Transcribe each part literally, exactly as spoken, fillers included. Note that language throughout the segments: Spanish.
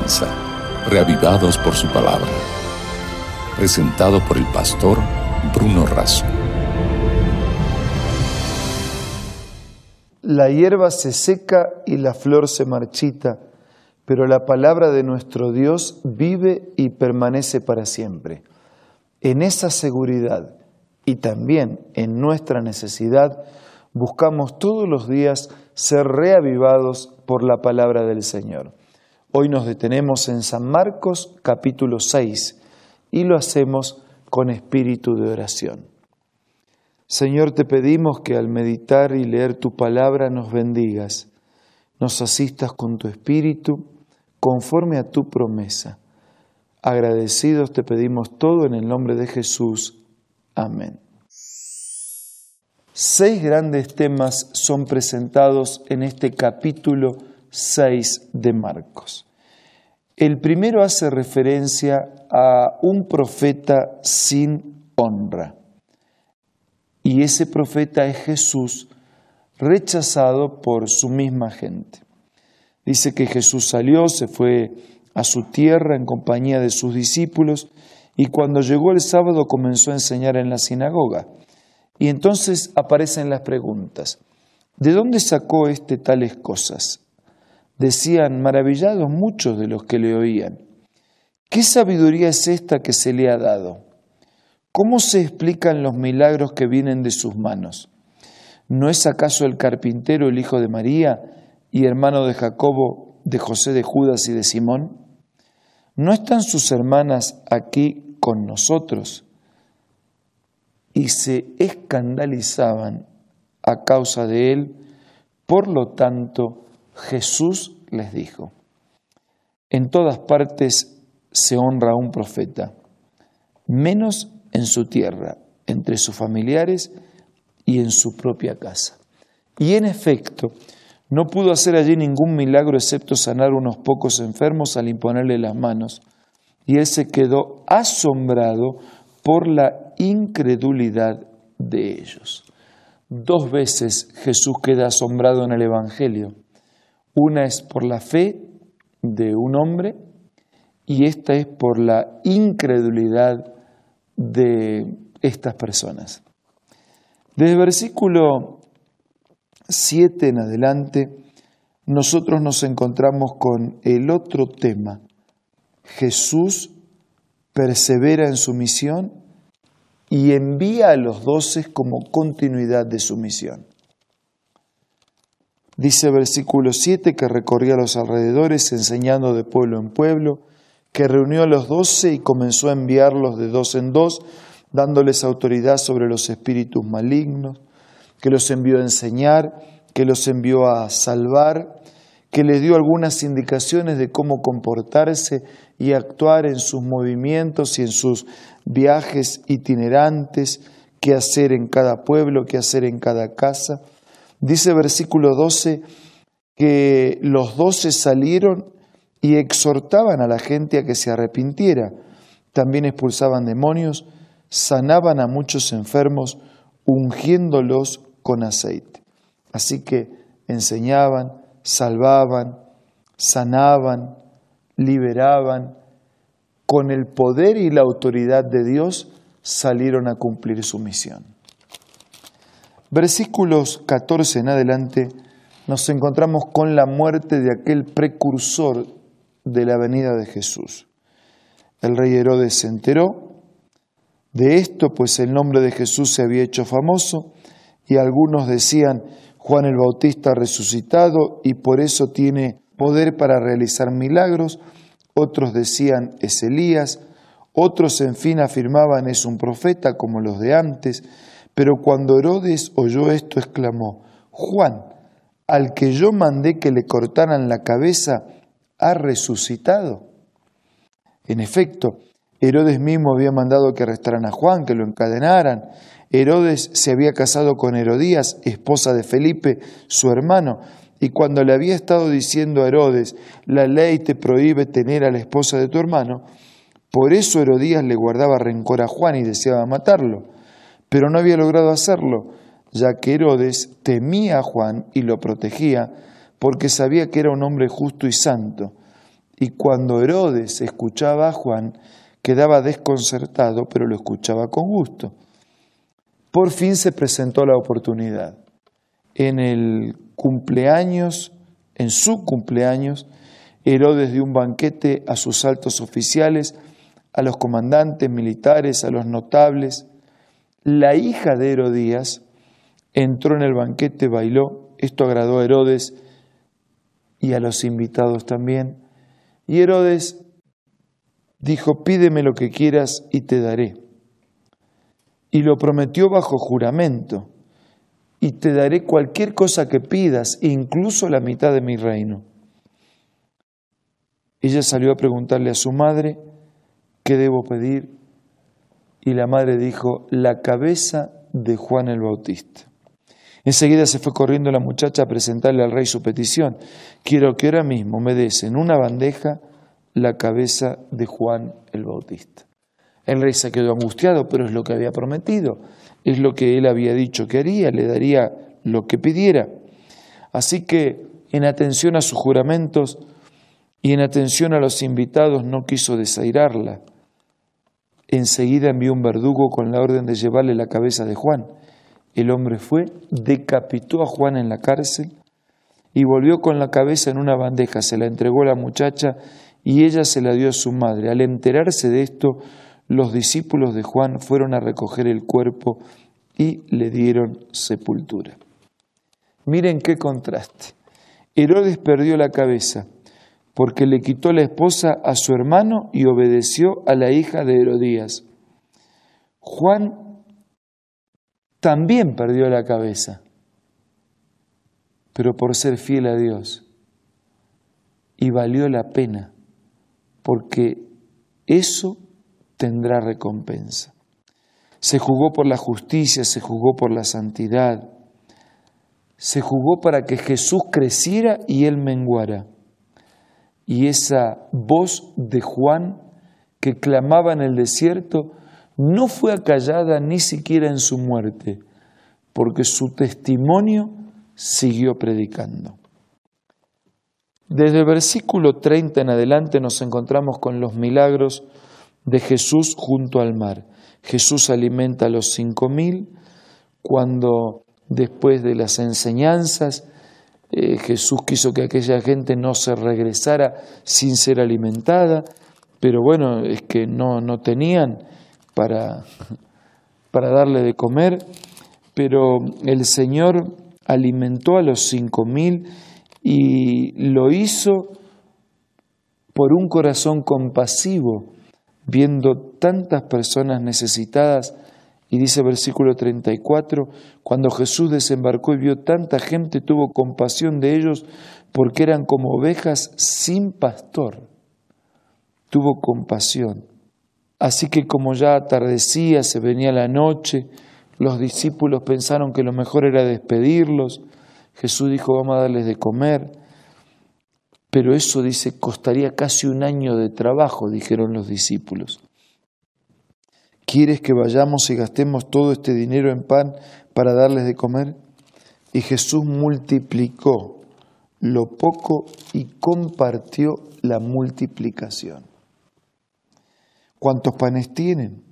comienza, reavivados por su palabra. Presentado por el pastor Bruno Razo. La hierba se seca y la flor se marchita, pero la palabra de nuestro Dios vive y permanece para siempre. En esa seguridad y también en nuestra necesidad, buscamos todos los días ser reavivados por la palabra del Señor. Hoy nos detenemos en San Marcos capítulo seis y lo hacemos con espíritu de oración. Señor, te pedimos que al meditar y leer tu palabra nos bendigas, nos asistas con tu espíritu conforme a tu promesa. Agradecidos te pedimos todo en el nombre de Jesús. Amén. Seis grandes temas son presentados en este capítulo seis de Marcos. El primero hace referencia a un profeta sin honra. Y ese profeta es Jesús, rechazado por su misma gente. Dice que Jesús salió, se fue a su tierra en compañía de sus discípulos, y cuando llegó el sábado comenzó a enseñar en la sinagoga. Y entonces aparecen las preguntas. ¿De dónde sacó éste tales cosas? Decían maravillados muchos de los que le oían. ¿Qué sabiduría es esta que se le ha dado? ¿Cómo se explican los milagros que vienen de sus manos? ¿No es acaso el carpintero el hijo de María y hermano de Jacobo, de José, de Judas y de Simón? ¿No están sus hermanas aquí con nosotros? Y se escandalizaban a causa de él. Por lo tanto, Jesús les dijo: en todas partes se honra a un profeta, menos en su tierra, entre sus familiares y en su propia casa. Y en efecto, no pudo hacer allí ningún milagro excepto sanar unos pocos enfermos al imponerle las manos. Y él se quedó asombrado por la incredulidad de ellos. Dos veces Jesús queda asombrado en el Evangelio. Una es por la fe de un hombre y esta es por la incredulidad de estas personas. Desde el versículo siete en adelante, nosotros nos encontramos con el otro tema. Jesús persevera en su misión y envía a los doce como continuidad de su misión. Dice el versículo siete que recorría los alrededores enseñando de pueblo en pueblo, que reunió a los doce y comenzó a enviarlos de dos en dos, dándoles autoridad sobre los espíritus malignos, que los envió a enseñar, que los envió a salvar, que les dio algunas indicaciones de cómo comportarse y actuar en sus movimientos y en sus viajes itinerantes, qué hacer en cada pueblo, qué hacer en cada casa. Dice versículo doce que los doce salieron y exhortaban a la gente a que se arrepintiera. También expulsaban demonios, sanaban a muchos enfermos, ungiéndolos con aceite. Así que enseñaban, salvaban, sanaban, liberaban. Con el poder y la autoridad de Dios salieron a cumplir su misión. Versículos catorce en adelante nos encontramos con la muerte de aquel precursor de la venida de Jesús. El rey Herodes se enteró de esto, pues el nombre de Jesús se había hecho famoso, y algunos decían: Juan el Bautista ha resucitado y por eso tiene poder para realizar milagros. Otros decían: es Elías. Otros, en fin, afirmaban: es un profeta como los de antes. Pero cuando Herodes oyó esto, exclamó: Juan, al que yo mandé que le cortaran la cabeza, ha resucitado. En efecto, Herodes mismo había mandado que arrestaran a Juan, que lo encadenaran. Herodes se había casado con Herodías, esposa de Felipe, su hermano, y cuando le había estado diciendo a Herodes: la ley te prohíbe tener a la esposa de tu hermano, por eso Herodías le guardaba rencor a Juan y deseaba matarlo, pero no había logrado hacerlo, ya que Herodes temía a Juan y lo protegía, porque sabía que era un hombre justo y santo, Y cuando Herodes escuchaba a Juan, quedaba desconcertado, pero lo escuchaba con gusto. Por fin se presentó la oportunidad. En el cumpleaños, en su cumpleaños, Herodes dio un banquete a sus altos oficiales, a los comandantes militares, a los notables. La hija de Herodías entró en el banquete, bailó. Esto agradó a Herodes y a los invitados también. Y Herodes dijo: pídeme lo que quieras y te daré. Y lo prometió bajo juramento: y te daré cualquier cosa que pidas, incluso la mitad de mi reino. Ella salió a preguntarle a su madre: ¿qué debo pedir? Y la madre dijo: la cabeza de Juan el Bautista. Enseguida se fue corriendo la muchacha a presentarle al rey su petición: quiero que ahora mismo me des en una bandeja la cabeza de Juan el Bautista. El rey se quedó angustiado, pero es lo que había prometido, es lo que él había dicho que haría, le daría lo que pidiera. Así que, en atención a sus juramentos y en atención a los invitados, no quiso desairarla. Enseguida envió un verdugo con la orden de llevarle la cabeza de Juan. El hombre fue, decapitó a Juan en la cárcel y volvió con la cabeza en una bandeja, se la entregó a la muchacha y ella se la dio a su madre. Al enterarse de esto, los discípulos de Juan fueron a recoger el cuerpo y le dieron sepultura. Miren qué contraste. Herodes perdió la cabeza porque le quitó la esposa a su hermano y obedeció a la hija de Herodías. Juan también perdió la cabeza, pero por ser fiel a Dios. Y valió la pena, porque eso tendrá recompensa. Se jugó por la justicia, se jugó por la santidad, se jugó para que Jesús creciera y él menguara. Y esa voz de Juan que clamaba en el desierto no fue acallada ni siquiera en su muerte, porque su testimonio siguió predicando. Desde el versículo treinta en adelante nos encontramos con los milagros de Jesús junto al mar. Jesús alimenta a los cinco mil, cuando después de las enseñanzas eh, Jesús quiso que aquella gente no se regresara sin ser alimentada, pero bueno, es que no, no tenían para, para darle de comer, pero el Señor alimentó a los cinco mil y lo hizo por un corazón compasivo, viendo tantas personas necesitadas. Y dice versículo treinta y cuatro, cuando Jesús desembarcó y vio tanta gente, tuvo compasión de ellos porque eran como ovejas sin pastor. Tuvo compasión. Así que como ya atardecía, se venía la noche, los discípulos pensaron que lo mejor era despedirlos. Jesús dijo: vamos a darles de comer. Pero eso, dice, costaría casi un año de trabajo, dijeron los discípulos. ¿Quieres que vayamos y gastemos todo este dinero en pan para darles de comer? Y Jesús multiplicó lo poco y compartió la multiplicación. ¿Cuántos panes tienen?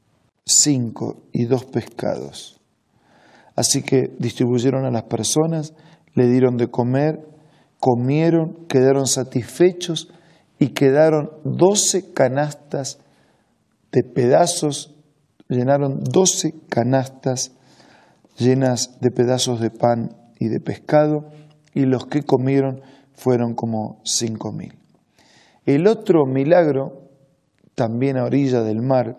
Cinco y dos pescados. Así que distribuyeron a las personas, le dieron de comer, comieron, quedaron satisfechos y quedaron doce canastas de pedazos, llenaron doce canastas llenas de pedazos de pan y de pescado, y los que comieron fueron como cinco mil. El otro milagro, también a orilla del mar,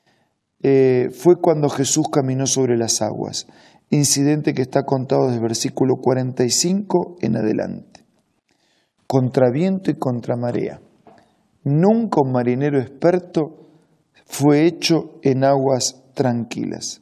eh, fue cuando Jesús caminó sobre las aguas, incidente que está contado desde el versículo cuarenta y cinco en adelante. Contra viento y contra marea. Nunca un marinero experto fue hecho en aguas tranquilas.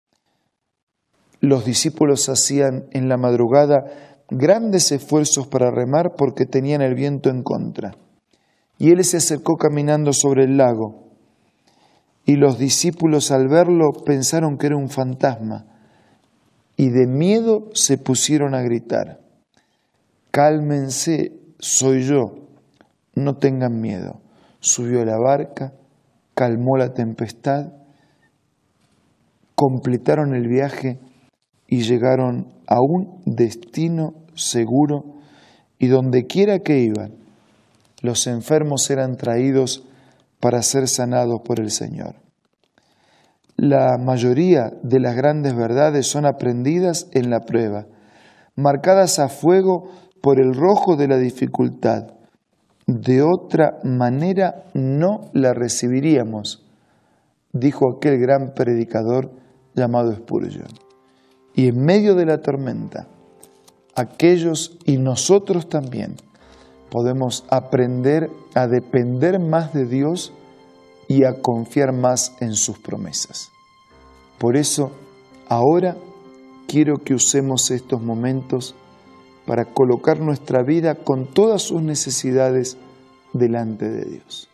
Los discípulos hacían en la madrugada grandes esfuerzos para remar porque tenían el viento en contra. Y él se acercó caminando sobre el lago. Y los discípulos, al verlo, pensaron que era un fantasma. Y de miedo se pusieron a gritar: cálmense, soy yo, no tengan miedo. Subió a la barca, calmó la tempestad, completaron el viaje y llegaron a un destino seguro, y donde quiera que iban, los enfermos eran traídos para ser sanados por el Señor. La mayoría de las grandes verdades son aprendidas en la prueba, marcadas a fuego por el rojo de la dificultad. De otra manera no la recibiríamos, dijo aquel gran predicador llamado Spurgeon. Y en medio de la tormenta, aquellos y nosotros también podemos aprender a depender más de Dios y a confiar más en sus promesas. Por eso, ahora quiero que usemos estos momentos para colocar nuestra vida con todas sus necesidades delante de Dios.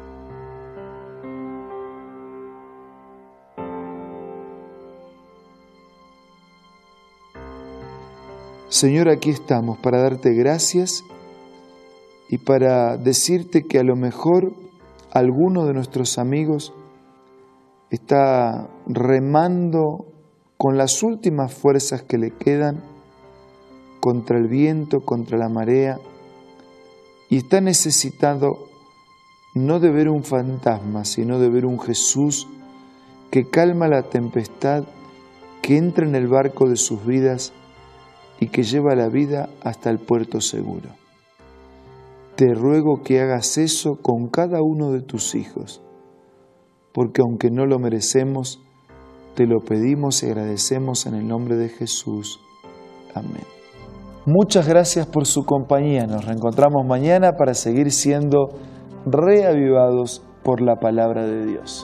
Señor, aquí estamos para darte gracias y para decirte que a lo mejor alguno de nuestros amigos está remando con las últimas fuerzas que le quedan contra el viento, contra la marea, y está necesitado no de ver un fantasma, sino de ver un Jesús que calma la tempestad, que entra en el barco de sus vidas y que lleva la vida hasta el puerto seguro. Te ruego que hagas eso con cada uno de tus hijos, porque aunque no lo merecemos, te lo pedimos y agradecemos en el nombre de Jesús. Amén. Muchas gracias por su compañía. Nos reencontramos mañana para seguir siendo reavivados por la palabra de Dios.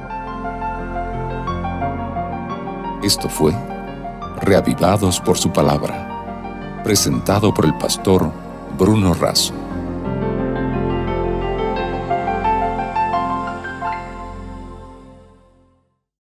Esto fue Reavivados por su palabra, presentado por el pastor Bruno Razo.